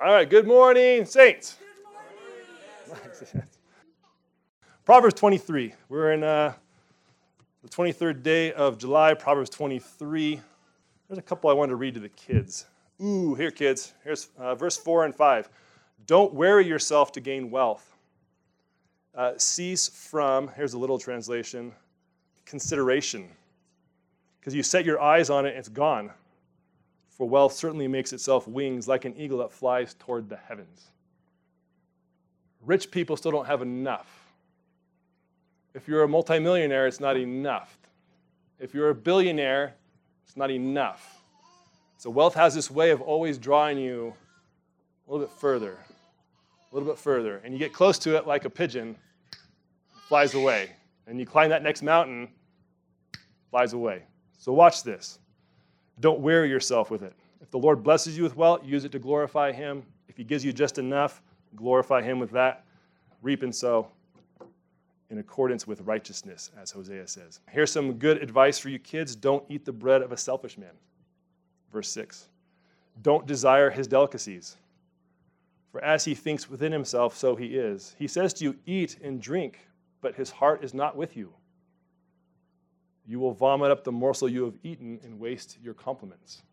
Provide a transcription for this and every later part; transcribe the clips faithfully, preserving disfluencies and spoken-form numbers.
All right, good morning, saints. Good morning. Proverbs twenty-three. We're in uh, the twenty-third day of July, Proverbs twenty-three. There's a couple I wanted to read to the kids. Ooh, here, kids. Here's uh, verse four and five. Don't weary yourself to gain wealth. Uh, cease from, here's a little translation, consideration. Because you set your eyes on it, it's gone. For wealth certainly makes itself wings like an eagle that flies toward the heavens. Rich people still don't have enough. If you're a multimillionaire, it's not enough. If you're a billionaire, it's not enough. So wealth has this way of always drawing you a little bit further, a little bit further. And you get close to it like a pigeon, it flies away. And you climb that next mountain, flies away. So watch this. Don't weary yourself with it. If the Lord blesses you with wealth, use it to glorify him. If he gives you just enough, glorify him with that. Reap and sow in accordance with righteousness, as Hosea says. Here's some good advice for you kids. Don't eat the bread of a selfish man. Verse six. Don't desire his delicacies. For as he thinks within himself, so he is. He says to you, eat and drink, but his heart is not with you. You will vomit up the morsel you have eaten and waste your compliments.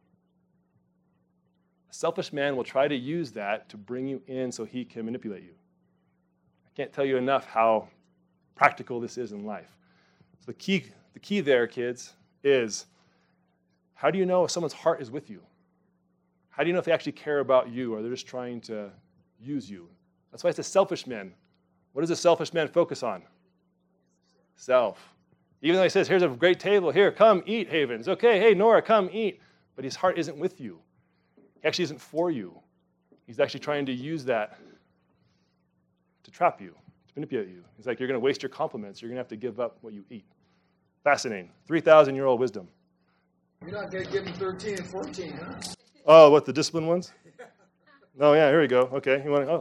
A selfish man will try to use that to bring you in so he can manipulate you. I can't tell you enough how practical this is in life. So the key, the key there, kids, is how do you know if someone's heart is with you? How do you know if they actually care about you or they're just trying to use you? That's why it's a selfish man. What does a selfish man focus on? Self. Even though he says, here's a great table, here, come eat, Havens. Okay, hey, Nora, come eat. But his heart isn't with you. He actually isn't for you. He's actually trying to use that to trap you, to manipulate you. He's like, you're going to waste your compliments. You're going to have to give up what you eat. Fascinating. three thousand year old wisdom. You're not going to give him thirteen and fourteen, huh? Oh, what, the disciplined ones? Oh, yeah, here we go. Okay, you want to, oh.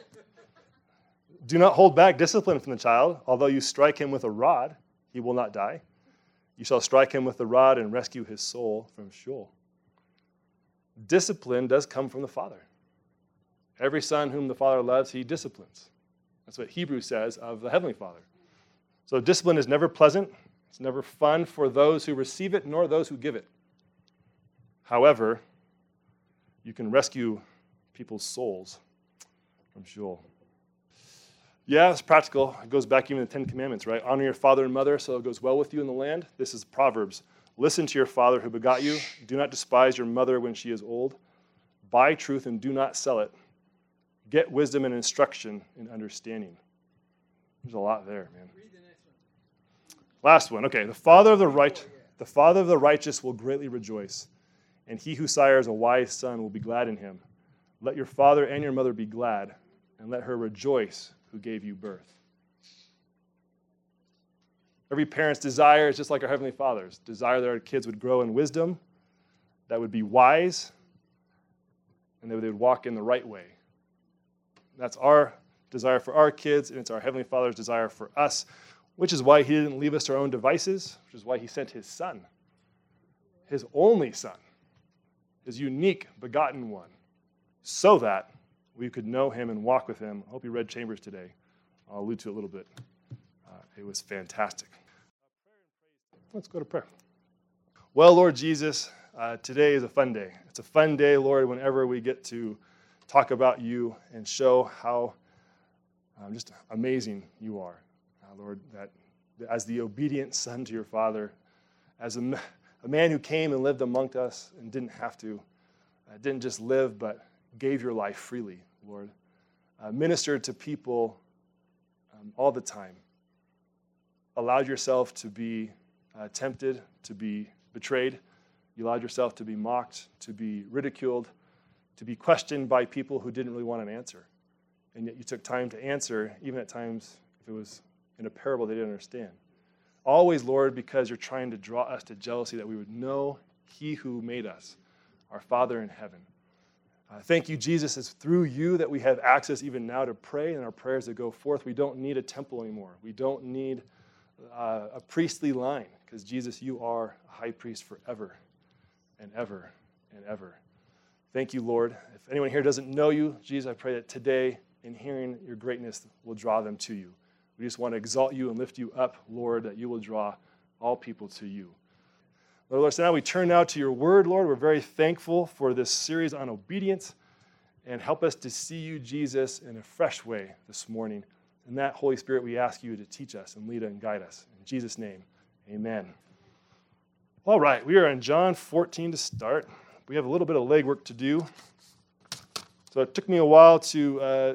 Do not hold back discipline from the child, although you strike him with a rod. He will not die. You shall strike him with the rod and rescue his soul from Sheol. Discipline does come from the Father. Every son whom the Father loves, he disciplines. That's what Hebrews says of the Heavenly Father. So discipline is never pleasant. It's never fun for those who receive it, nor those who give it. However, you can rescue people's souls from Sheol. Yeah, it's practical. It goes back even to the Ten Commandments, right? Honor your father and mother so it goes well with you in the land. This is Proverbs. Listen to your father who begot you. Do not despise your mother when she is old. Buy truth and do not sell it. Get wisdom and instruction and understanding. There's a lot there, man. Read the next one. Last one. Okay. The father of the right, the father of the righteous will greatly rejoice, and he who sires a wise son will be glad in him. Let your father and your mother be glad, and let her rejoice who gave you birth. Every parent's desire is just like our Heavenly Father's. Desire that our kids would grow in wisdom, that would be wise, and that they would walk in the right way. That's our desire for our kids, and it's our Heavenly Father's desire for us, which is why he didn't leave us to our own devices, which is why he sent his son, his only son, his unique, begotten one, so that we could know him and walk with him. I hope you read Chambers today. I'll allude to it a little bit. Uh, it was fantastic. Let's go to prayer. Well, Lord Jesus, uh, today is a fun day. It's a fun day, Lord, whenever we get to talk about you and show how um, just amazing you are. Uh, Lord, that as the obedient son to your Father, as a, a man who came and lived among us and didn't have to, uh, didn't just live, but gave your life freely, Lord. Uh, ministered to people um, all the time. Allowed yourself to be uh, tempted, to be betrayed. You allowed yourself to be mocked, to be ridiculed, to be questioned by people who didn't really want an answer. And yet you took time to answer, even at times if it was in a parable they didn't understand. Always, Lord, because you're trying to draw us to jealousy, that we would know he who made us, our Father in heaven. Uh, thank you, Jesus. It's through you that we have access even now to pray and our prayers that go forth. We don't need a temple anymore. We don't need uh, a priestly line, because, Jesus, you are a high priest forever and ever and ever. Thank you, Lord. If anyone here doesn't know you, Jesus, I pray that today, in hearing your greatness, will draw them to you. We just want to exalt you and lift you up, Lord, that you will draw all people to you. Lord, Lord, so now we turn now to your word, Lord. We're very thankful for this series on obedience, and help us to see you, Jesus, in a fresh way this morning. In that, Holy Spirit, we ask you to teach us and lead and guide us. In Jesus' name, amen. All right, we are in John fourteen to start. We have a little bit of legwork to do. So it took me a while to uh,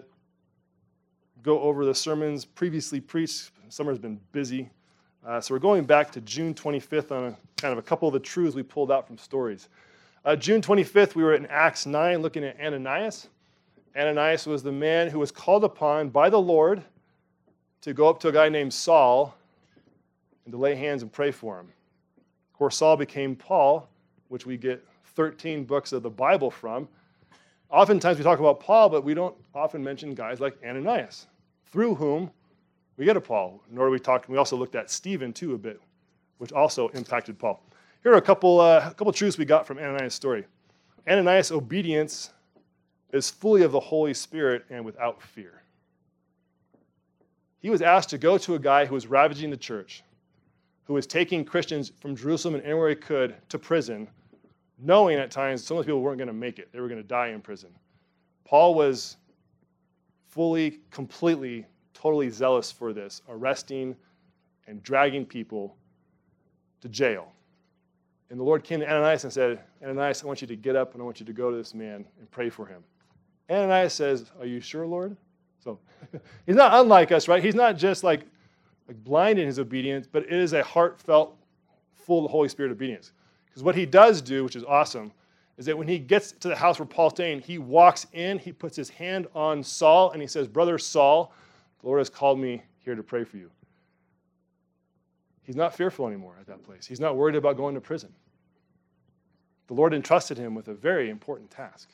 go over the sermons previously preached. Summer's been busy. Uh, so we're going back to June twenty-fifth on a, kind of a couple of the truths we pulled out from stories. Uh, June twenty-fifth, we were in Acts nine looking at Ananias. Ananias was the man who was called upon by the Lord to go up to a guy named Saul and to lay hands and pray for him. Of course, Saul became Paul, which we get thirteen books of the Bible from. Oftentimes we talk about Paul, but we don't often mention guys like Ananias, through whom we get a Paul. Nor we talked. We also looked at Stephen too a bit, which also impacted Paul. Here are a couple, uh, a couple truths we got from Ananias' story. Ananias' obedience is fully of the Holy Spirit and without fear. He was asked to go to a guy who was ravaging the church, who was taking Christians from Jerusalem and anywhere he could to prison, knowing at times some of the people weren't going to make it. They were going to die in prison. Paul was fully, completely, totally zealous for this, arresting and dragging people to jail. And the Lord came to Ananias and said, Ananias, I want you to get up and I want you to go to this man and pray for him. Ananias says, are you sure, Lord? So he's not unlike us, right? He's not just like, like blind in his obedience, but it is a heartfelt, full of the Holy Spirit obedience. Because what he does do, which is awesome, is that when he gets to the house where Paul's staying, he walks in, he puts his hand on Saul, and he says, Brother Saul, the Lord has called me here to pray for you. He's not fearful anymore at that place. He's not worried about going to prison. The Lord entrusted him with a very important task.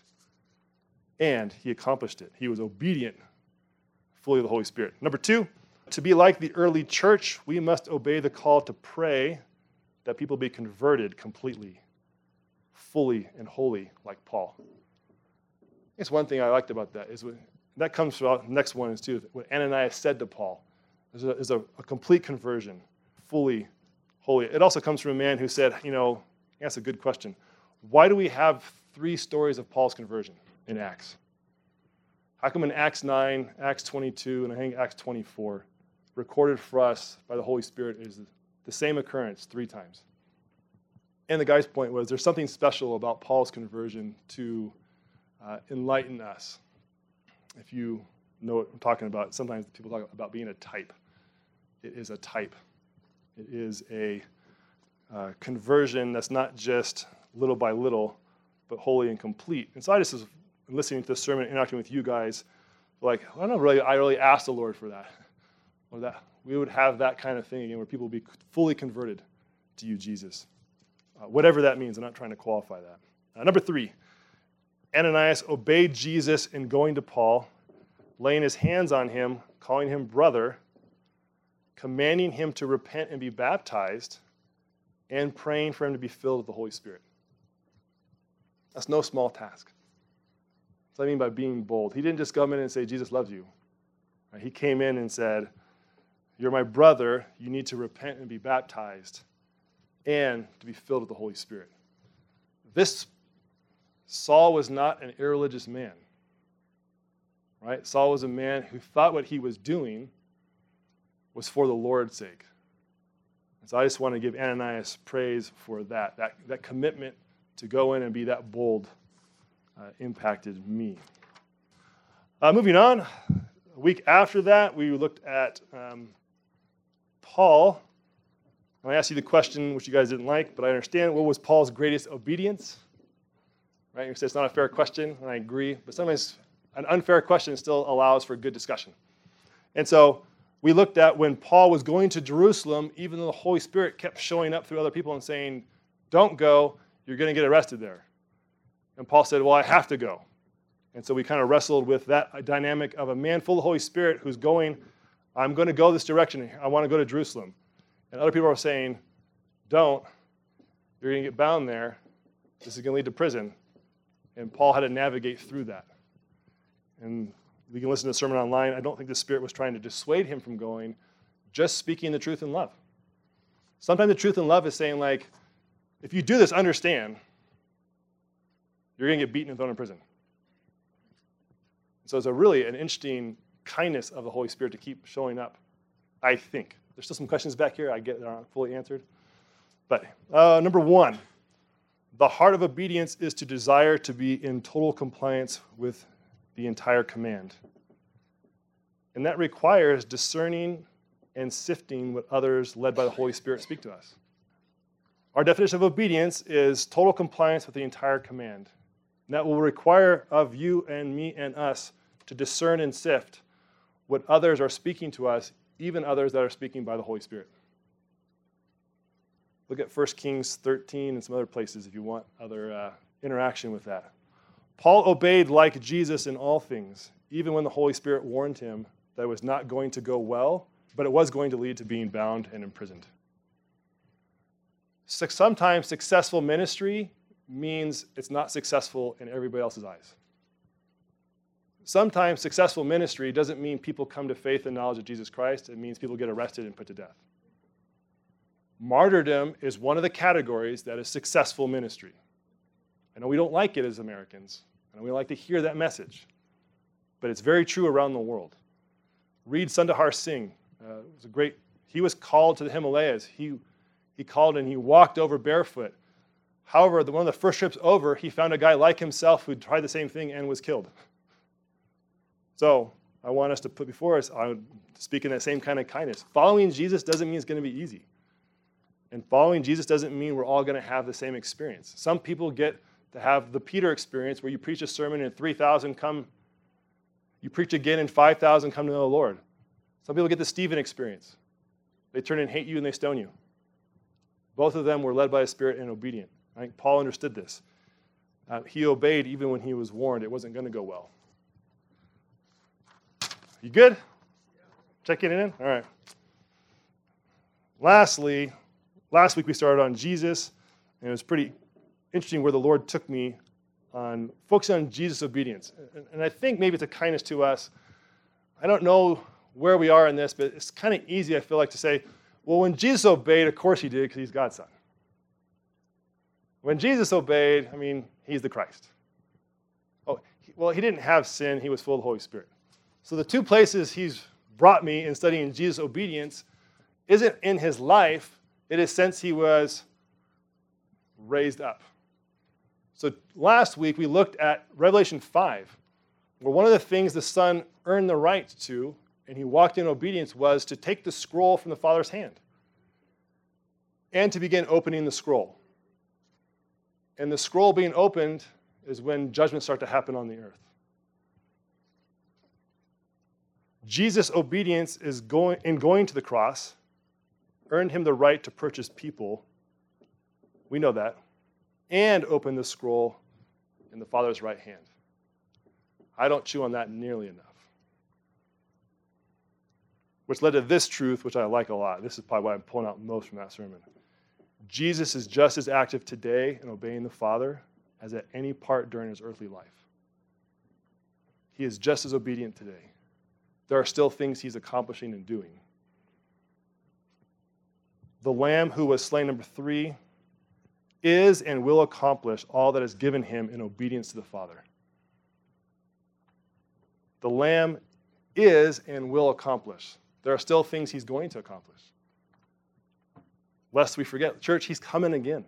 And he accomplished it. He was obedient, fully of the Holy Spirit. Number two, to be like the early church, we must obey the call to pray that people be converted completely, fully and wholly, like Paul. It's one thing I liked about that. Is what, that comes from the next one is too, what Ananias said to Paul. Is a, is a, a complete conversion, fully, wholly. It also comes from a man who said, you know, that's a good question. Why do we have three stories of Paul's conversion in Acts? How come in Acts nine, Acts twenty-two, and I think Acts twenty-four, recorded for us by the Holy Spirit is the same occurrence three times? And the guy's point was there's something special about Paul's conversion to uh, enlighten us. If you know what I'm talking about, sometimes people talk about being a type. It is a type. It is a uh, conversion that's not just little by little, but wholly and complete. And so I just was listening to this sermon, interacting with you guys, like, I don't know, really, I really asked the Lord for that. Or that we would have that kind of thing again, where people would be fully converted to you, Jesus. Uh, whatever that means, I'm not trying to qualify that. Uh, number three, Ananias obeyed Jesus in going to Paul, laying his hands on him, calling him brother, commanding him to repent and be baptized, and praying for him to be filled with the Holy Spirit. That's no small task. That's what I mean by being bold. He didn't just come in and say, Jesus loves you. Right? He came in and said, you're my brother, you need to repent and be baptized, and to be filled with the Holy Spirit. This, Saul was not an irreligious man. Right? Saul was a man who thought what he was doing was for the Lord's sake. And so I just want to give Ananias praise for that. That, that commitment to go in and be that bold uh, impacted me. Uh, moving on, a week after that, we looked at um, Paul. I asked you the question, which you guys didn't like, but I understand. What was Paul's greatest obedience? Right? You say it's not a fair question, and I agree. But sometimes an unfair question still allows for good discussion. And so we looked at when Paul was going to Jerusalem, even though the Holy Spirit kept showing up through other people and saying, don't go, you're going to get arrested there. And Paul said, well, I have to go. And so we kind of wrestled with that dynamic of a man full of the Holy Spirit who's going, I'm going to go this direction. I want to go to Jerusalem. And other people are saying, don't. You're going to get bound there. This is going to lead to prison. And Paul had to navigate through that. And we can listen to the sermon online. I don't think the Spirit was trying to dissuade him from going, just speaking the truth in love. Sometimes the truth in love is saying, like, if you do this, understand, you're going to get beaten and thrown in prison. So it's a really an interesting kindness of the Holy Spirit to keep showing up, I think. There's still some questions back here I get that aren't fully answered. But uh, number one, the heart of obedience is to desire to be in total compliance with the entire command. And that requires discerning and sifting what others led by the Holy Spirit speak to us. Our definition of obedience is total compliance with the entire command. And that will require of you and me and us to discern and sift what others are speaking to us, even others that are speaking by the Holy Spirit. Look at First Kings thirteen and some other places if you want other uh, interaction with that. Paul obeyed like Jesus in all things, even when the Holy Spirit warned him that it was not going to go well, but it was going to lead to being bound and imprisoned. So sometimes successful ministry means it's not successful in everybody else's eyes. Sometimes successful ministry doesn't mean people come to faith and knowledge of Jesus Christ. It means people get arrested and put to death. Martyrdom is one of the categories that is successful ministry. I know we don't like it as Americans, and we like to hear that message, but it's very true around the world. Read Sundar Singh. Uh, it was a great. He was called to the Himalayas. He he called and he walked over barefoot. However, the, one of the first trips over, he found a guy like himself who tried the same thing and was killed. So I want us to put before us, I would speak in that same kind of kindness. Following Jesus doesn't mean it's going to be easy. And following Jesus doesn't mean we're all going to have the same experience. Some people get to have the Peter experience where you preach a sermon and three thousand come, you preach again and five thousand come to know the Lord. Some people get the Stephen experience. They turn and hate you and they stone you. Both of them were led by the Spirit and obedient. I think Paul understood this. Uh, he obeyed even when he was warned it wasn't going to go well. You good? Checking it in? All right. Lastly, last week we started on Jesus, and it was pretty interesting where the Lord took me on focusing on Jesus' obedience. And, and I think maybe it's a kindness to us. I don't know where we are in this, but it's kind of easy, I feel like, to say, well, when Jesus obeyed, of course he did because he's God's son. When Jesus obeyed, I mean, he's the Christ. Oh, he, well, he didn't have sin. He was full of the Holy Spirit. So the two places he's brought me in studying Jesus' obedience isn't in his life. It is since he was raised up. So last week we looked at Revelation five, where one of the things the Son earned the right to, and he walked in obedience, was to take the scroll from the Father's hand and to begin opening the scroll. And the scroll being opened is when judgments start to happen on the earth. Jesus' obedience is going, in going to the cross earned him the right to purchase people. We know that. And open the scroll in the Father's right hand. I don't chew on that nearly enough. Which led to this truth, which I like a lot. This is probably why I'm pulling out most from that sermon. Jesus is just as active today in obeying the Father as at any part during his earthly life. He is just as obedient today. There are still things he's accomplishing and doing. The Lamb who was slain, number three, is and will accomplish all that is given him in obedience to the Father. The Lamb is and will accomplish. There are still things he's going to accomplish. Lest we forget, church, he's coming again.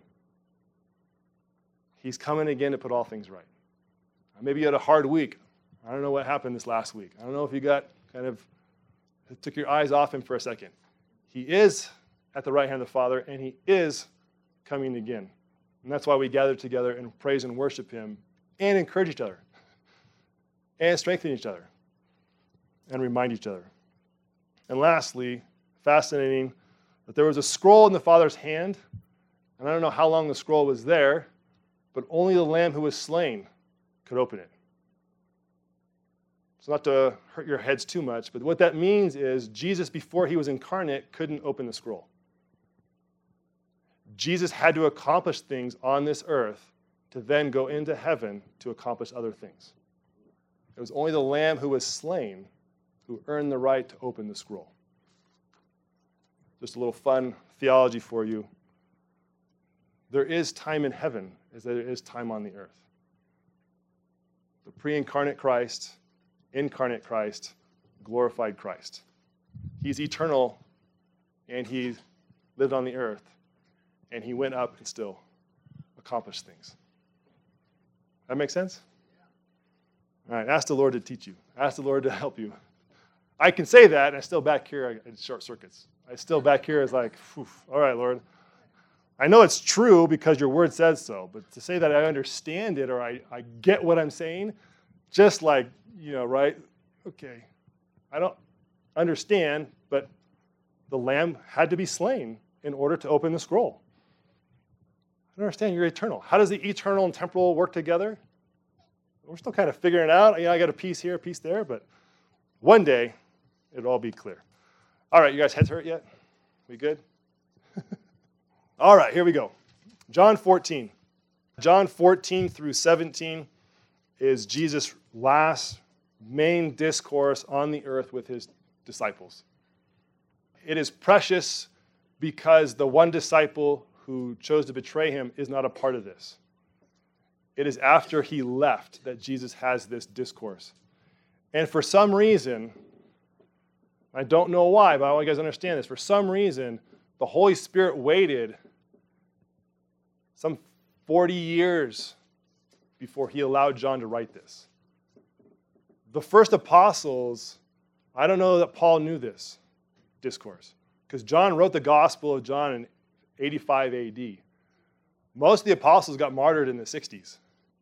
He's coming again to put all things right. Maybe you had a hard week. I don't know what happened this last week. I don't know if you got kind of, took your eyes off him for a second. He is at the right hand of the Father, and he is coming again. And that's why we gather together and praise and worship him and encourage each other and strengthen each other and remind each other. And lastly, fascinating, that there was a scroll in the Father's hand, and I don't know how long the scroll was there, but only the Lamb who was slain could open it. So not to hurt your heads too much, but what that means is Jesus, before he was incarnate, couldn't open the scroll. Jesus had to accomplish things on this earth to then go into heaven to accomplish other things. It was only the Lamb who was slain who earned the right to open the scroll. Just a little fun theology for you. There is time in heaven as there is time on the earth. The pre-incarnate Christ, incarnate Christ, glorified Christ. He's eternal, and he lived on the earth, and he went up and still accomplished things. That make sense? All right, ask the Lord to teach you. Ask the Lord to help you. I can say that, and I still back here in short circuits. I still back here is like, whew, all right, Lord. I know it's true because your word says so, but to say that I understand it or I, I get what I'm saying, just like, you know, right? Okay, I don't understand, but the Lamb had to be slain in order to open the scroll. I don't understand, you're eternal. How does the eternal and temporal work together? We're still kind of figuring it out. You know, I got a piece here, a piece there, but one day it'll all be clear. All right, you guys heads hurt yet? We good? All right, here we go. John fourteen. John fourteen through seventeen is Jesus' last main discourse on the earth with his disciples. It is precious because the one disciple who chose to betray him is not a part of this. It is after he left that Jesus has this discourse. And for some reason, I don't know why, but I want you guys to understand this. For some reason, the Holy Spirit waited some forty years before he allowed John to write this. The first apostles, I don't know that Paul knew this discourse, because John wrote the Gospel of John in eighty-five A D. Most of the apostles got martyred in the sixties.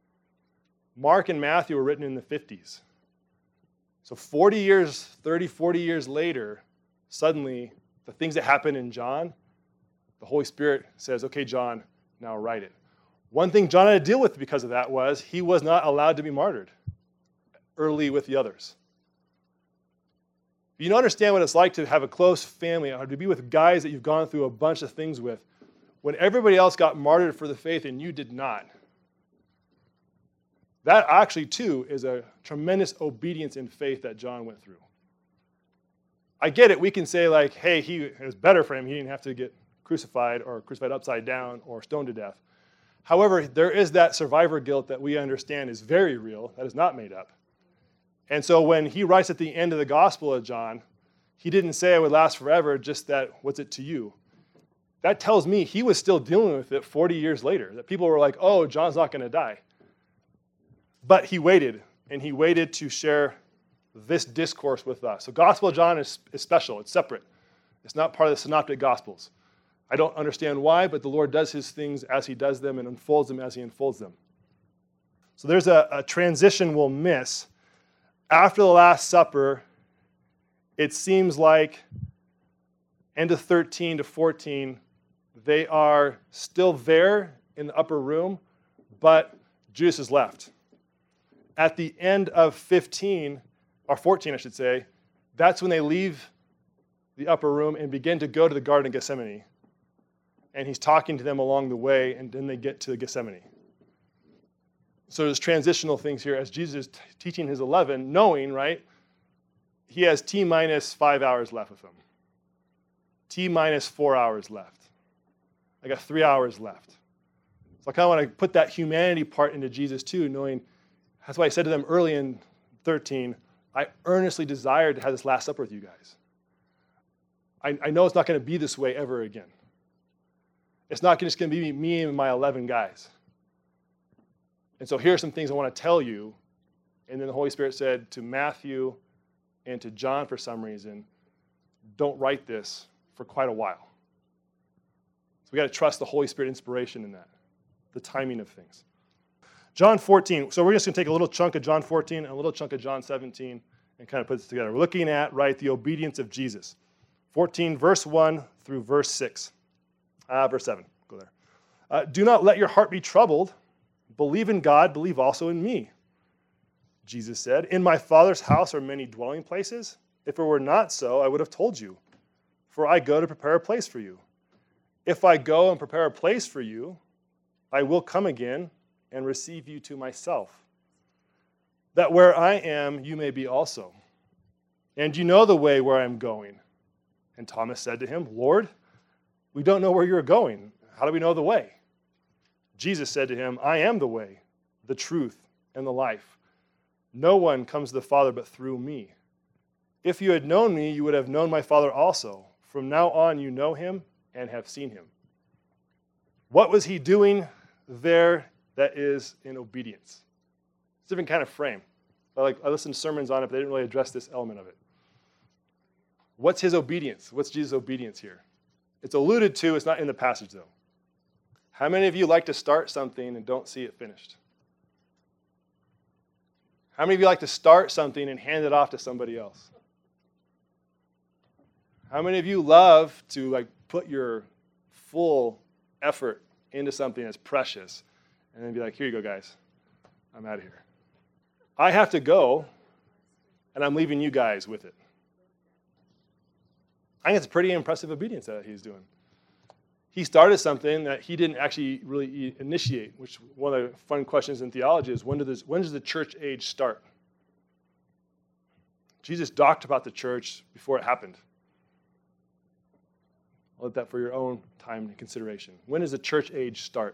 Mark and Matthew were written in the fifties. So forty years, thirty, forty years later, suddenly the things that happened in John, the Holy Spirit says, okay, John, now write it. One thing John had to deal with because of that was he was not allowed to be martyred early with the others. You don't understand what it's like to have a close family or to be with guys that you've gone through a bunch of things with. When everybody else got martyred for the faith and you did not, that actually, too, is a tremendous obedience in faith that John went through. I get it. We can say, like, hey, he, it was better for him. He didn't have to get crucified or crucified upside down or stoned to death. However, there is that survivor guilt that we understand is very real, that is not made up. And so when he writes at the end of the Gospel of John, he didn't say it would last forever, just that, what's it to you? That tells me he was still dealing with it forty years later, that people were like, oh, John's not going to die. But he waited, and he waited to share this discourse with us. So Gospel of John is, is special. It's separate. It's not part of the Synoptic Gospels. I don't understand why, but the Lord does his things as he does them and unfolds them as he unfolds them. So there's a, a transition we'll miss. After the Last Supper, it seems like end of thirteen to fourteen, they are still there in the upper room, but Judas has left. At the end of fifteen, or fourteen, I should say, that's when they leave the upper room and begin to go to the Garden of Gethsemane. And he's talking to them along the way, and then they get to Gethsemane. So there's transitional things here as Jesus is t- teaching his eleven, knowing, right, he has T minus five hours left with him. T minus four hours left. I got three hours left. So I kind of want to put that humanity part into Jesus too, knowing, that's why I said to them early in thirteen, I earnestly desired to have this Last Supper with you guys. I, I know it's not going to be this way ever again. It's not just going to be me and my eleven guys. And so here are some things I want to tell you. And then the Holy Spirit said to Matthew and to John for some reason, don't write this for quite a while. So we got to trust the Holy Spirit inspiration in that, the timing of things. John fourteen. So we're just going to take a little chunk of John fourteen and a little chunk of John seventeen and kind of put this together. We're looking at, right, the obedience of Jesus. fourteen, verse one through verse six. Uh, verse seven. Go there. Uh, Do not let your heart be troubled. Believe in God. Believe also in me. Jesus said, in my Father's house are many dwelling places. If it were not so, I would have told you. For I go to prepare a place for you. If I go and prepare a place for you, I will come again and receive you to myself, that where I am, you may be also. And you know the way where I am going. And Thomas said to him, Lord, we don't know where you're going. How do we know the way? Jesus said to him, I am the way, the truth, and the life. No one comes to the Father but through me. If you had known me, you would have known my Father also. From now on, you know him and have seen him. What was he doing there that is in obedience? It's a different kind of frame. I, like, I listened to sermons on it, but they didn't really address this element of it. What's his obedience? What's Jesus' obedience here? It's alluded to. It's not in the passage, though. How many of you like to start something and don't see it finished? How many of you like to start something and hand it off to somebody else? How many of you love to like put your full effort into something that's precious and then be like, here you go, guys. I'm out of here. I have to go, and I'm leaving you guys with it. I think it's pretty impressive obedience that he's doing. He started something that he didn't actually really initiate, which one of the fun questions in theology is, when, did this, when does the church age start? Jesus talked about the church before it happened. I'll let that for your own time and consideration. When does the church age start?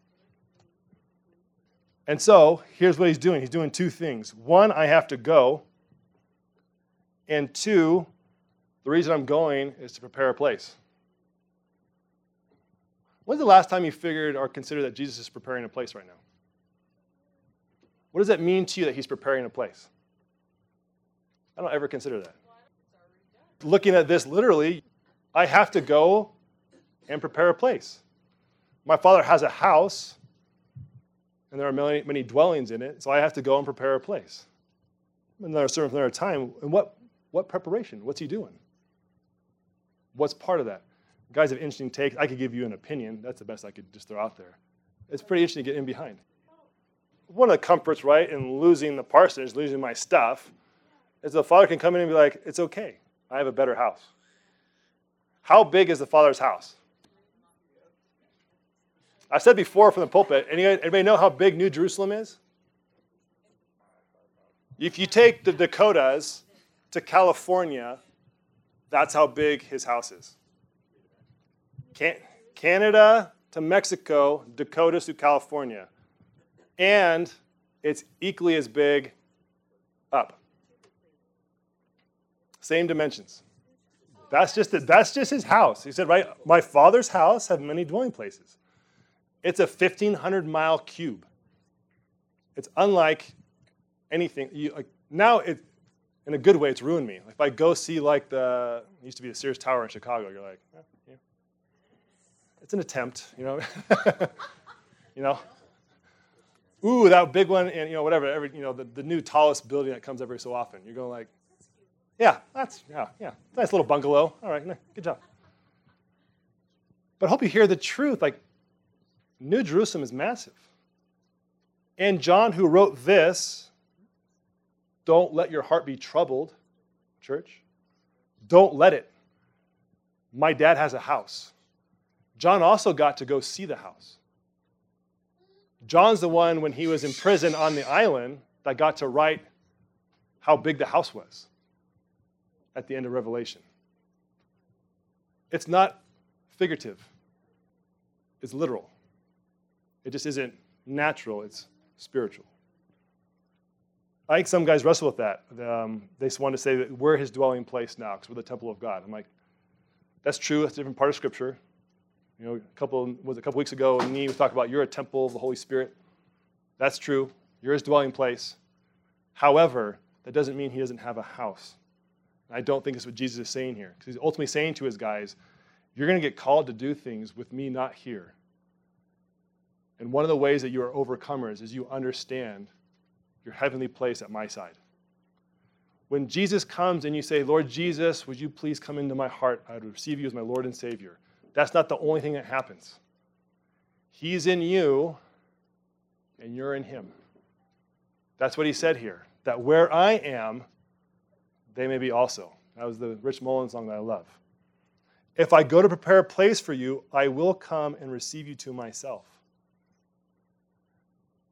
And so, here's what he's doing. He's doing two things. One, I have to go. And two, the reason I'm going is to prepare a place. When's the last time you figured or considered that Jesus is preparing a place right now? What does that mean to you that he's preparing a place? I don't ever consider that. Looking at this literally, I have to go and prepare a place. My Father has a house, and there are many, many dwellings in it, so I have to go and prepare a place. Another sermon for another time. And what, what preparation? What's he doing? What's part of that? Guys have interesting takes. I could give you an opinion. That's the best I could just throw out there. It's pretty interesting to get in behind. One of the comforts, right, in losing the parsonage, losing my stuff, is the Father can come in and be like, it's okay. I have a better house. How big is the Father's house? I said before from the pulpit, anybody, anybody know how big New Jerusalem is? If you take the Dakotas to California, that's how big his house is. Can- Canada to Mexico, Dakotas to California. And it's equally as big up. Same dimensions. That's just, the, that's just his house. He said, right, my Father's house have many dwelling places. It's a fifteen hundred mile cube. It's unlike anything. You, like, now, it, in a good way, it's ruined me. Like, if I go see, like, the, it used to be the Sears Tower in Chicago, you're like, eh, yeah. It's an attempt, you know. you know. Ooh, that big one, and, you know, whatever, every, you know, the, the new tallest building that comes every so often. You're going like, yeah, that's, yeah, yeah, nice little bungalow. All right, good job. But I hope you hear the truth. Like, New Jerusalem is massive. And John, who wrote this, don't let your heart be troubled, church. Don't let it. My dad has a house. John also got to go see the house. John's the one, when he was in prison on the island, that got to write how big the house was at the end of Revelation. It's not figurative. It's literal. It just isn't natural. It's spiritual. I think some guys wrestle with that. Um, they just want to say that we're his dwelling place now because we're the temple of God. I'm like, that's true. That's a different part of Scripture. You know, a couple was a couple weeks ago, and me was talking about you're a temple of the Holy Spirit. That's true. You're his dwelling place. However, that doesn't mean he doesn't have a house. And I don't think that's what Jesus is saying here. Because he's ultimately saying to his guys, you're going to get called to do things with me not here. And one of the ways that you are overcomers is you understand your heavenly place at my side. When Jesus comes and you say, Lord Jesus, would you please come into my heart? I would receive you as my Lord and Savior. That's not the only thing that happens. He's in you, and you're in him. That's what he said here, that where I am, they may be also. That was the Rich Mullins song that I love. If I go to prepare a place for you, I will come and receive you to myself.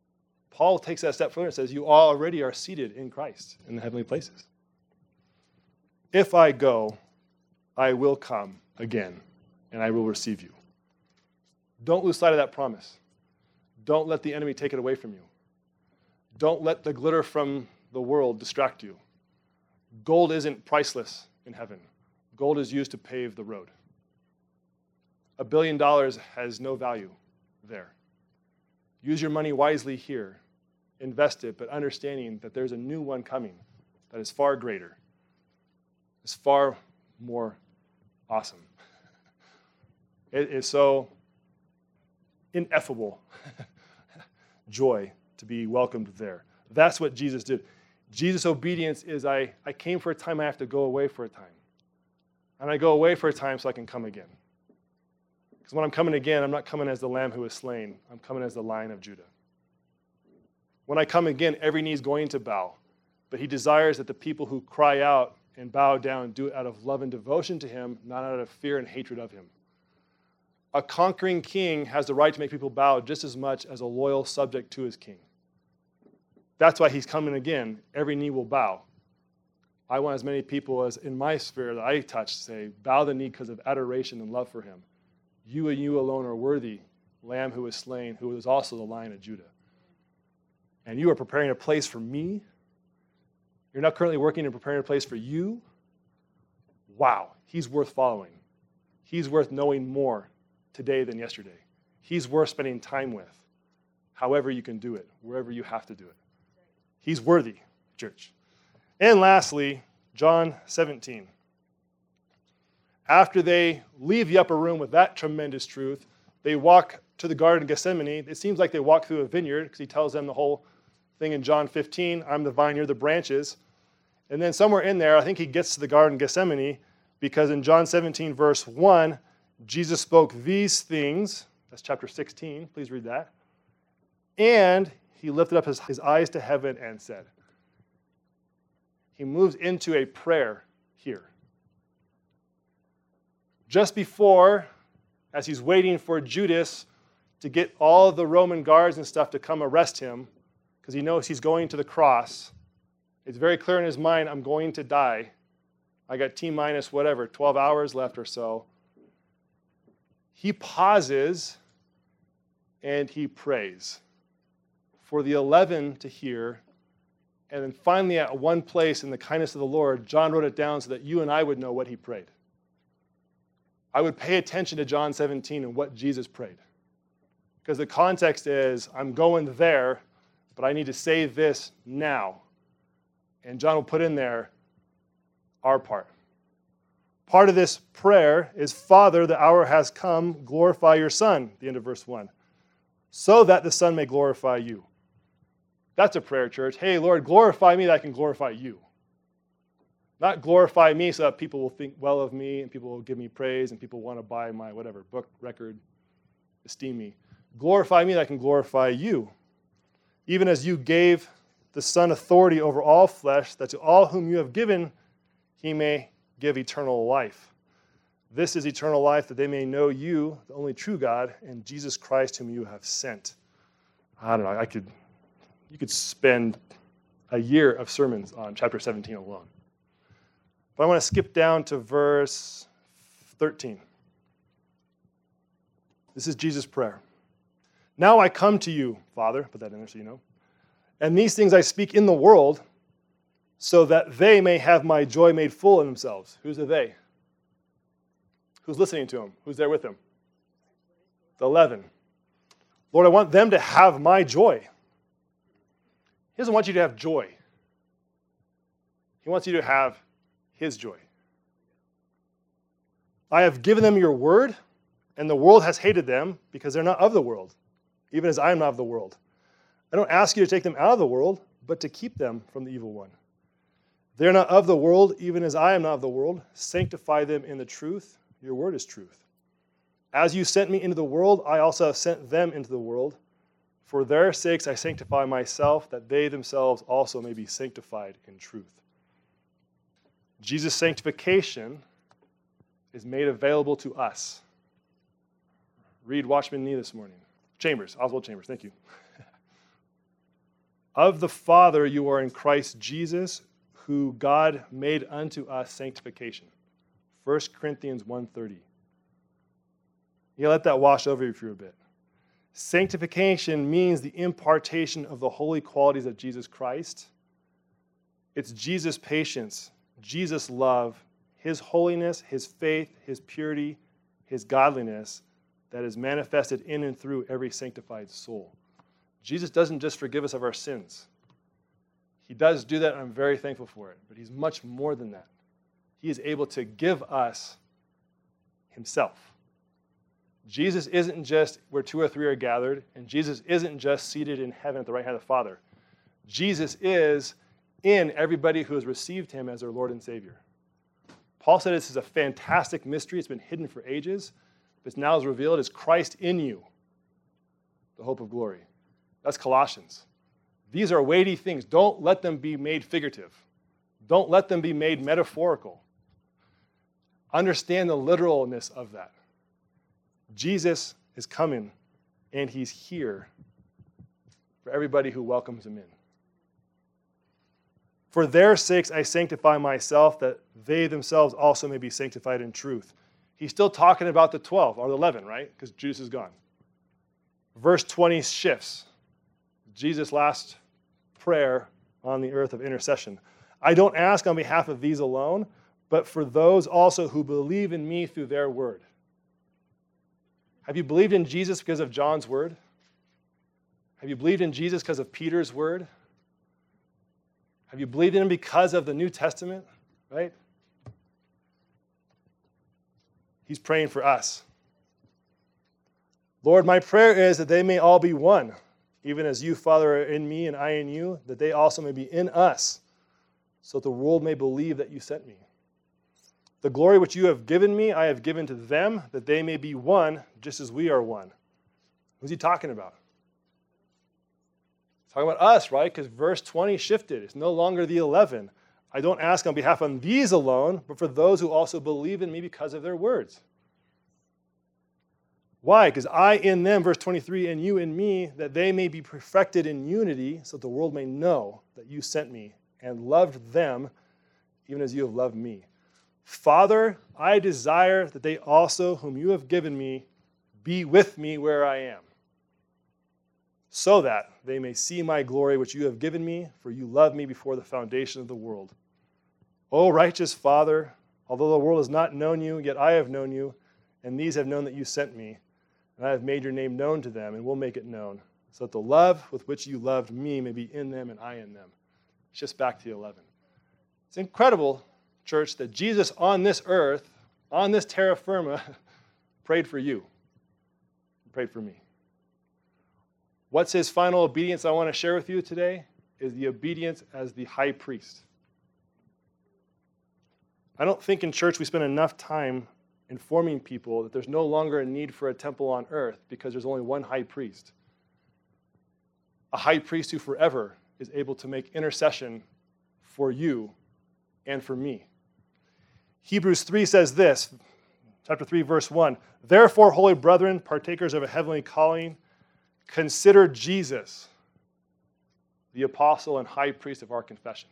Paul takes that step further and says, you already are seated in Christ in the heavenly places. If I go, I will come again, and I will receive you. Don't lose sight of that promise. Don't let the enemy take it away from you. Don't let the glitter from the world distract you. Gold isn't priceless in heaven. Gold is used to pave the road. A billion dollars has no value there. Use your money wisely here. Invest it, but understanding that there's a new one coming that is far greater, is far more awesome. It is so ineffable joy to be welcomed there. That's what Jesus did. Jesus' obedience is, I, I came for a time, I have to go away for a time. And I go away for a time so I can come again. Because when I'm coming again, I'm not coming as the lamb who was slain. I'm coming as the Lion of Judah. When I come again, every knee is going to bow. But he desires that the people who cry out and bow down do it out of love and devotion to him, not out of fear and hatred of him. A conquering king has the right to make people bow just as much as a loyal subject to his king. That's why he's coming again. Every knee will bow. I want as many people as in my sphere that I touch say, bow the knee because of adoration and love for him. You and you alone are worthy, Lamb who was slain, who was also the Lion of Judah. And you are preparing a place for me. You're not currently working and preparing a place for you. Wow, he's worth following. He's worth knowing more today than yesterday. He's worth spending time with, however you can do it, wherever you have to do it. He's worthy, church. And lastly, John seventeen. After they leave the upper room with that tremendous truth, they walk to the Garden of Gethsemane. It seems like they walk through a vineyard because he tells them the whole thing in John fifteen, I'm the vine, you're the branches. And then somewhere in there, I think he gets to the Garden of Gethsemane because in John seventeen, verse one, Jesus spoke these things. That's chapter sixteen. Please read that. And he lifted up his, his eyes to heaven and said. He moves into a prayer here. Just before, as he's waiting for Judas to get all the Roman guards and stuff to come arrest him, because he knows he's going to the cross, it's very clear in his mind, I'm going to die. I got T minus whatever, twelve hours left or so. He pauses and he prays for the eleven to hear. And then finally at one place in the kindness of the Lord, John wrote it down so that you and I would know what he prayed. I would pay attention to John seventeen and what Jesus prayed. Because the context is, I'm going there, but I need to say this now. And John will put in there our part. Part of this prayer is, Father, the hour has come, glorify your Son, the end of verse one, so that the Son may glorify you. That's a prayer, church. Hey, Lord, glorify me that I can glorify you. Not glorify me so that people will think well of me and people will give me praise and people want to buy my whatever, book, record, esteem me. Glorify me that I can glorify you. Even as you gave the Son authority over all flesh, that to all whom you have given, he may give eternal life. This is eternal life, that they may know you, the only true God, and Jesus Christ whom you have sent. I don't know, I could... You could spend a year of sermons on chapter seventeen alone. But I want to skip down to verse thirteen. This is Jesus' prayer. Now I come to you, Father, put that in there so you know, and these things I speak in the world, so that they may have my joy made full in themselves. Who's the they? Who's listening to him? Who's there with him? The eleven. Lord, I want them to have my joy. He doesn't want you to have joy. He wants you to have his joy. I have given them your word, and the world has hated them because they're not of the world, even as I am not of the world. I don't ask you to take them out of the world, but to keep them from the evil one. They're not of the world, even as I am not of the world. Sanctify them in the truth. Your word is truth. As you sent me into the world, I also have sent them into the world. For their sakes I sanctify myself, that they themselves also may be sanctified in truth. Jesus' sanctification is made available to us. Read Watchman Nee this morning. Chambers, Oswald Chambers, thank you. Of the Father you are in Christ Jesus, who God made unto us sanctification. First Corinthians one thirty. You let that wash over you for a bit. Sanctification means the impartation of the holy qualities of Jesus Christ. It's Jesus' patience, Jesus' love, his holiness, his faith, his purity, his godliness that is manifested in and through every sanctified soul. Jesus doesn't just forgive us of our sins. He does do that, and I'm very thankful for it. But he's much more than that. He is able to give us himself. Jesus isn't just where two or three are gathered, and Jesus isn't just seated in heaven at the right hand of the Father. Jesus is in everybody who has received him as their Lord and Savior. Paul said this is a fantastic mystery. It's been hidden for ages, but now is revealed as Christ in you, the hope of glory. That's Colossians. These are weighty things. Don't let them be made figurative. Don't let them be made metaphorical. Understand the literalness of that. Jesus is coming, and he's here for everybody who welcomes him in. For their sakes I sanctify myself, that they themselves also may be sanctified in truth. He's still talking about the twelve, or the eleven, right? Because Judas is gone. Verse twenty shifts. Jesus' last prayer on the earth of intercession. I don't ask on behalf of these alone, but for those also who believe in me through their word. Have you believed in Jesus because of John's word? Have you believed in Jesus because of Peter's word? Have you believed in him because of the New Testament? Right? He's praying for us. Lord, my prayer is that they may all be one, even as you, Father, are in me and I in you, that they also may be in us, so that the world may believe that you sent me. The glory which you have given me, I have given to them, that they may be one, just as we are one. Who's he talking about? He's talking about us, right? Because verse twenty shifted. It's no longer the eleven. I don't ask on behalf of these alone, but for those who also believe in me because of their words. Why? Because I in them, verse twenty-three, and you in me, that they may be perfected in unity, so that the world may know that you sent me and loved them, even as you have loved me. Father, I desire that they also, whom you have given me, be with me where I am, so that they may see my glory which you have given me, for you loved me before the foundation of the world. O righteous Father, although the world has not known you, yet I have known you, and these have known that you sent me, and I have made your name known to them, and will make it known, so that the love with which you loved me may be in them and I in them. It's just back to the eleven. It's incredible, church, that Jesus on this earth, on this terra firma, prayed for you, prayed for me. What's his final obedience I want to share with you today is the obedience as the high priest. I don't think in church we spend enough time informing people that there's no longer a need for a temple on earth because there's only one high priest. A high priest who forever is able to make intercession for you and for me. Hebrews three says this, chapter three, verse one, therefore, holy brethren, partakers of a heavenly calling, consider Jesus, the apostle and high priest of our confession.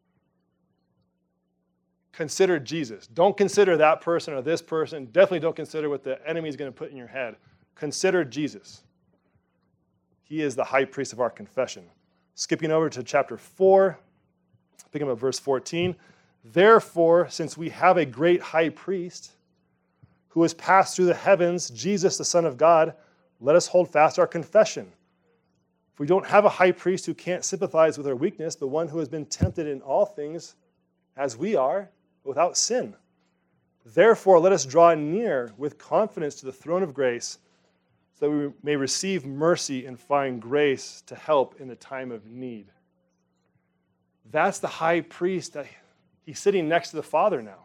Consider Jesus. Don't consider that person or this person. Definitely don't consider what the enemy is going to put in your head. Consider Jesus. He is the high priest of our confession. Skipping over to chapter four, picking up at verse fourteen. Therefore, since we have a great high priest who has passed through the heavens, Jesus, the Son of God, let us hold fast our confession. For we don't have a high priest who can't sympathize with our weakness, but one who has been tempted in all things as we are, without sin. Therefore, let us draw near with confidence to the throne of grace, so that we may receive mercy and find grace to help in the time of need. That's the high priest. That he's sitting next to the Father now.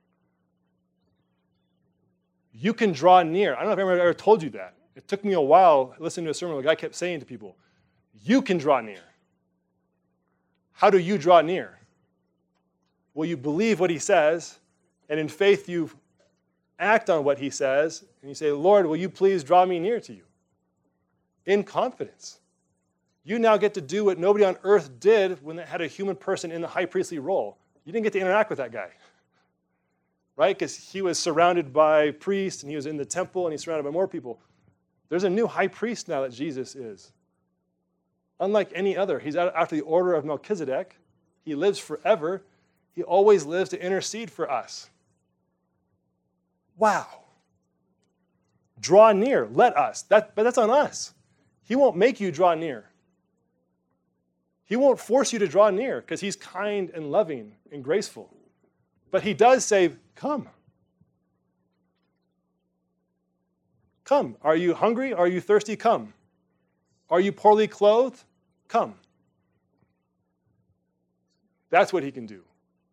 You can draw near. I don't know if anyone ever told you that. It took me a while listening to a sermon where the guy kept saying to people, you can draw near. How do you draw near? Well, you believe what he says, and in faith you act on what he says, and you say, Lord, will you please draw me near to you? In confidence. You now get to do what nobody on earth did when they had a human person in the high priestly role. You didn't get to interact with that guy, right? Because he was surrounded by priests, and he was in the temple, and he's surrounded by more people. There's a new high priest now that Jesus is. Unlike any other, he's after the order of Melchizedek. He lives forever. He always lives to intercede for us. Wow. Draw near, let us. That, but that's on us. He won't make you draw near. He won't force you to draw near because he's kind and loving and graceful. But he does say, come. Come. Are you hungry? Are you thirsty? Come. Are you poorly clothed? Come. That's what he can do.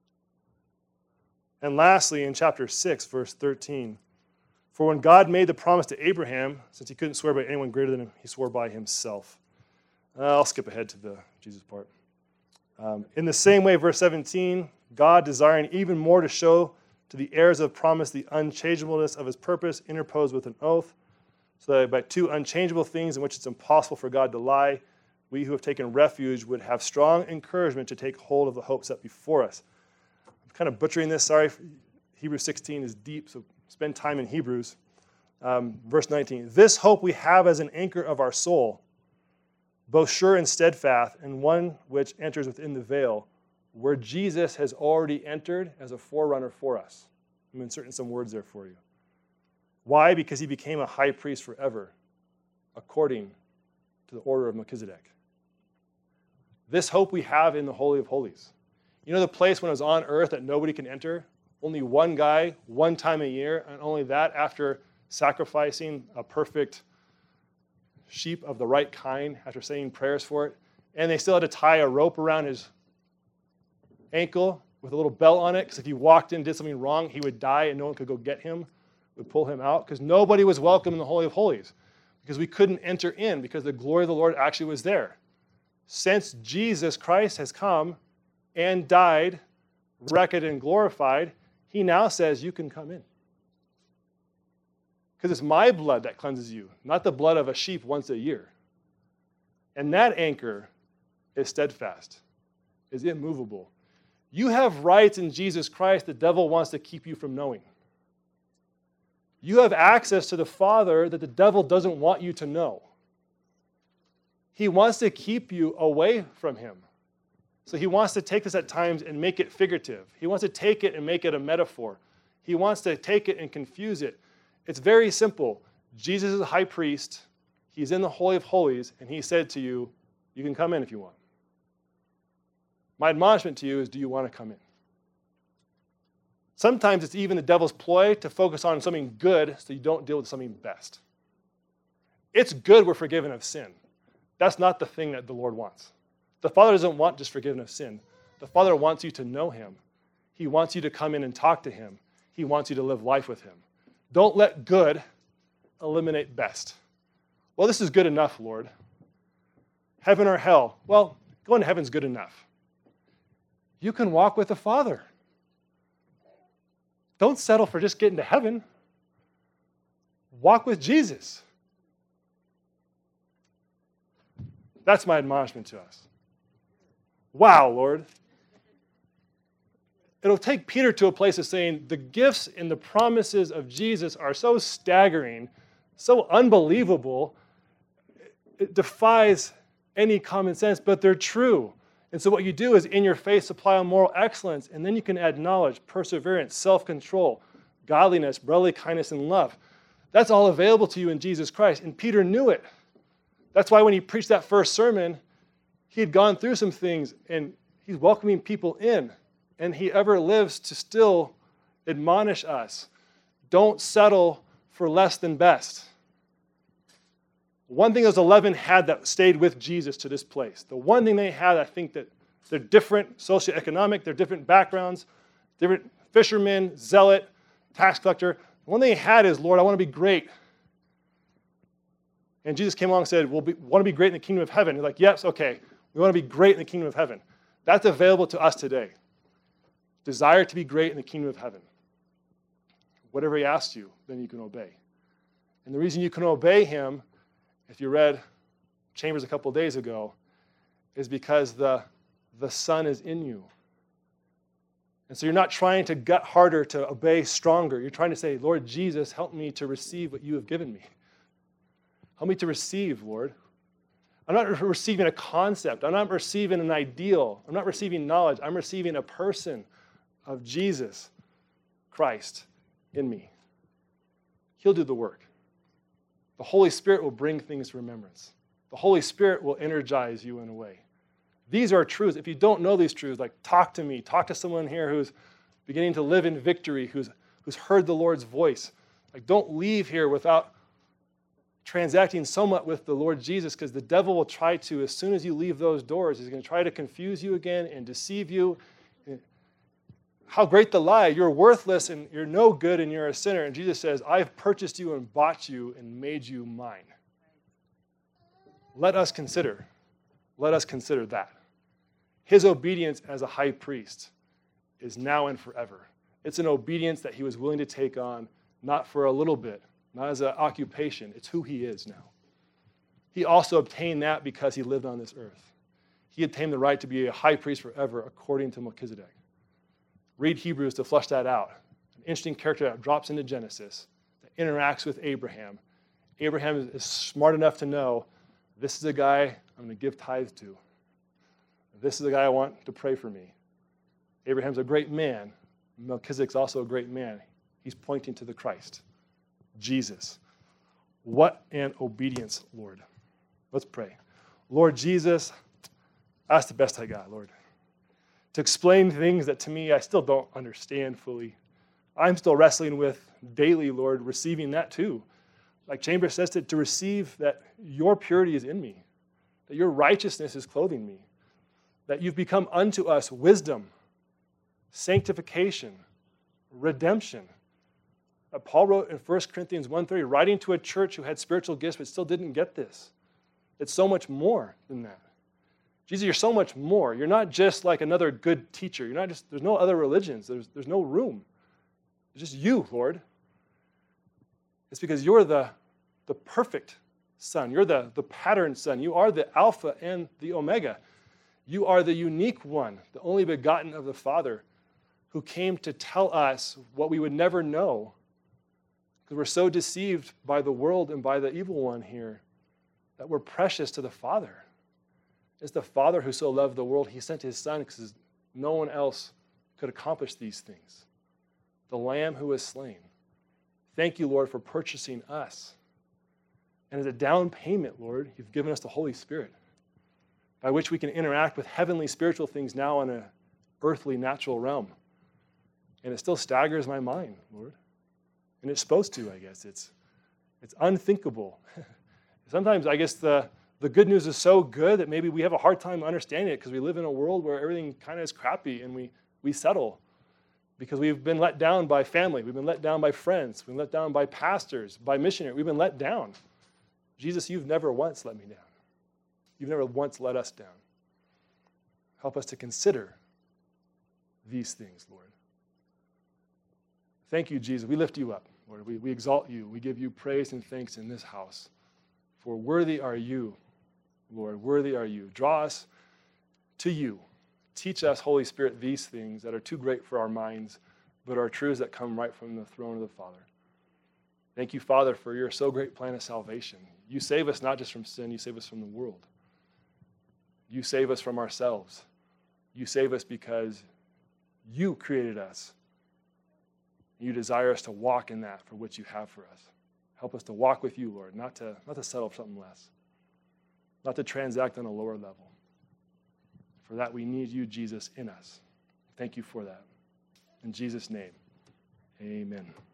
And lastly, in chapter six, verse thirteen, for when God made the promise to Abraham, since he couldn't swear by anyone greater than him, he swore by himself. Uh, I'll skip ahead to the Jesus part. Um, in the same way, verse seventeen, God, desiring even more to show to the heirs of promise the unchangeableness of his purpose, interposed with an oath, so that by two unchangeable things in which it's impossible for God to lie, we who have taken refuge would have strong encouragement to take hold of the hope set before us. I'm kind of butchering this, sorry. Hebrews sixteen is deep, so spend time in Hebrews. Um, verse nineteen, this hope we have as an anchor of our soul, both sure and steadfast, and one which enters within the veil, where Jesus has already entered as a forerunner for us. I'm inserting some words there for you. Why? Because he became a high priest forever, according to the order of Melchizedek. This hope we have in the Holy of Holies. You know the place when it was on earth that nobody can enter? Only one guy, one time a year, and only that after sacrificing a perfect sheep of the right kind, after saying prayers for it. And they still had to tie a rope around his ankle with a little belt on it, because if he walked in and did something wrong, he would die and no one could go get him, would pull him out, because nobody was welcome in the Holy of Holies, because we couldn't enter in, because the glory of the Lord actually was there. Since Jesus Christ has come and died, resurrected and glorified, he now says you can come in. Because it's my blood that cleanses you, not the blood of a sheep once a year. And that anchor is steadfast, is immovable. You have rights in Jesus Christ the devil wants to keep you from knowing. You have access to the Father that the devil doesn't want you to know. He wants to keep you away from him. So he wants to take this at times and make it figurative. He wants to take it and make it a metaphor. He wants to take it and confuse it. It's very simple. Jesus is a high priest. He's in the Holy of Holies, and he said to you, you can come in if you want. My admonishment to you is, do you want to come in? Sometimes it's even the devil's ploy to focus on something good so you don't deal with something best. It's good we're forgiven of sin. That's not the thing that the Lord wants. The Father doesn't want just forgiveness of sin. The Father wants you to know him. He wants you to come in and talk to him. He wants you to live life with him. Don't let good eliminate best. Well, this is good enough, Lord. Heaven or hell? Well, going to heaven's good enough. You can walk with the Father. Don't settle for just getting to heaven. Walk with Jesus. That's my admonishment to us. Wow, Lord. It'll take Peter to a place of saying the gifts and the promises of Jesus are so staggering, so unbelievable, it defies any common sense, but they're true. And so what you do is in your faith supply on moral excellence, and then you can add knowledge, perseverance, self-control, godliness, brotherly kindness, and love. That's all available to you in Jesus Christ, and Peter knew it. That's why when he preached that first sermon, he had gone through some things, and he's welcoming people in, and he ever lives to still admonish us. Don't settle for less than best. One thing those eleven had that stayed with Jesus to this place, the one thing they had, I think that they're different socioeconomic, they're different backgrounds, different fishermen, zealot, tax collector. The one thing they had is, Lord, I want to be great. And Jesus came along and said, well, we want to be great in the kingdom of heaven. You're like, yes, okay. We want to be great in the kingdom of heaven. That's available to us today. Desire to be great in the kingdom of heaven. Whatever he asks you, then you can obey. And the reason you can obey him, if you read Chambers a couple of days ago, is because the, the Son is in you. And so you're not trying to gut harder to obey stronger. You're trying to say, Lord Jesus, help me to receive what you have given me. Help me to receive, Lord. I'm not receiving a concept. I'm not receiving an ideal. I'm not receiving knowledge. I'm receiving a person of Jesus Christ in me. He'll do the work. The Holy Spirit will bring things to remembrance. The Holy Spirit will energize you in a way. These are truths. If you don't know these truths, like talk to me. Talk to someone here who's beginning to live in victory, who's, who's heard the Lord's voice. Like, don't leave here without transacting somewhat with the Lord Jesus, because the devil will try to, as soon as you leave those doors, he's going to try to confuse you again and deceive you. How great the lie. You're worthless and you're no good and you're a sinner. And Jesus says, I've purchased you and bought you and made you mine. Let us consider. Let us consider that. His obedience as a high priest is now and forever. It's an obedience that he was willing to take on, not for a little bit, not as an occupation. It's who he is now. He also obtained that because he lived on this earth. He obtained the right to be a high priest forever according to Melchizedek. Read Hebrews to flesh that out. An interesting character that drops into Genesis, that interacts with Abraham. Abraham is smart enough to know, this is a guy I'm going to give tithes to. This is the guy I want to pray for me. Abraham's a great man. Melchizedek's also a great man. He's pointing to the Christ, Jesus. What an obedience, Lord. Let's pray. Lord Jesus, that's the best I got, Lord. To explain things that to me I still don't understand fully. I'm still wrestling with daily, Lord, receiving that too. Like Chambers says, to, to receive that your purity is in me, that your righteousness is clothing me, that you've become unto us wisdom, sanctification, redemption. Uh, Paul wrote in First Corinthians one thirty, writing to a church who had spiritual gifts but still didn't get this. It's so much more than that. Jesus, you're so much more. You're not just like another good teacher. You're not just, there's no other religions. There's, there's no room. It's just you, Lord. It's because you're the, the perfect Son. You're the, the patterned Son. You are the Alpha and the Omega. You are the unique one, the only begotten of the Father, who came to tell us what we would never know, because we're so deceived by the world and by the evil one here that we're precious to the Father. It's the Father who so loved the world, he sent his Son because no one else could accomplish these things. The Lamb who was slain. Thank you, Lord, for purchasing us. And as a down payment, Lord, you've given us the Holy Spirit, by which we can interact with heavenly spiritual things now in an earthly natural realm. And it still staggers my mind, Lord. And it's supposed to, I guess. It's, it's unthinkable. Sometimes, I guess, the, the good news is so good that maybe we have a hard time understanding it because we live in a world where everything kind of is crappy and we, we settle because we've been let down by family. We've been let down by friends. We've been let down by pastors, by missionaries. We've been let down. Jesus, you've never once let me down. You've never once let us down. Help us to consider these things, Lord. Thank you, Jesus. We lift you up, Lord. We, we exalt you. We give you praise and thanks in this house. For worthy are you, Lord. Worthy are you. Draw us to you. Teach us, Holy Spirit, these things that are too great for our minds, but are truths that come right from the throne of the Father. Thank you, Father, for your so great plan of salvation. You save us not just from sin, you save us from the world. You save us from ourselves. You save us because you created us. You desire us to walk in that for which you have for us. Help us to walk with you, Lord, not to, not to settle for something less, not to transact on a lower level. For that, we need you, Jesus, in us. Thank you for that. In Jesus' name, amen.